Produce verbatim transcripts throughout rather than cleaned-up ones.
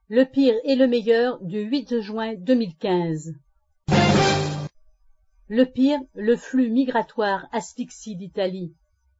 Le pire et le meilleur du huit juin deux mille quinze. Le pire, le flux migratoire asphyxie l'Italie.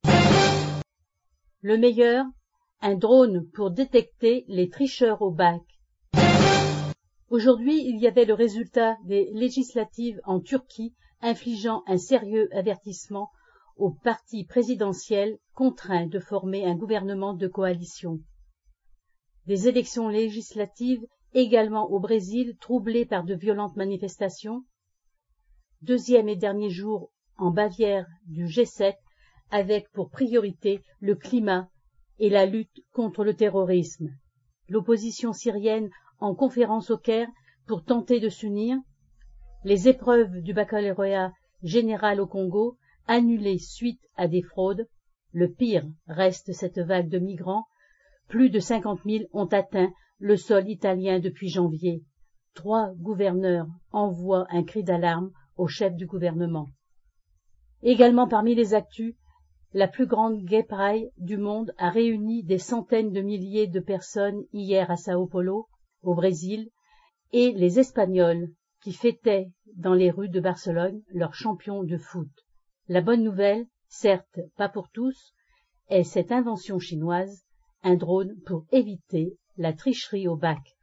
Le meilleur, un drone pour détecter les tricheurs au bac. Aujourd'hui, il y avait le résultat des législatives en Turquie infligeant un sérieux avertissement au parti présidentiel contraint de former un gouvernement de coalition. Des élections législatives également au Brésil troublées par de violentes manifestations. Deuxième et dernier jour en Bavière du G sept avec pour priorité le climat et la lutte contre le terrorisme. L'opposition syrienne en conférence au Caire pour tenter de s'unir. Les épreuves du baccalauréat général au Congo annulées suite à des fraudes. Le pire reste cette vague de migrants. Plus de cinquante mille ont atteint le sol italien depuis janvier. Trois gouverneurs envoient un cri d'alarme au chef du gouvernement. Également parmi les actus, la plus grande Gay Pride du monde a réuni des centaines de milliers de personnes hier à Sao Paulo, au Brésil, et les Espagnols qui fêtaient dans les rues de Barcelone leur champion de foot. La bonne nouvelle, certes pas pour tous, est cette invention chinoise, un drone pour éviter la tricherie au bac.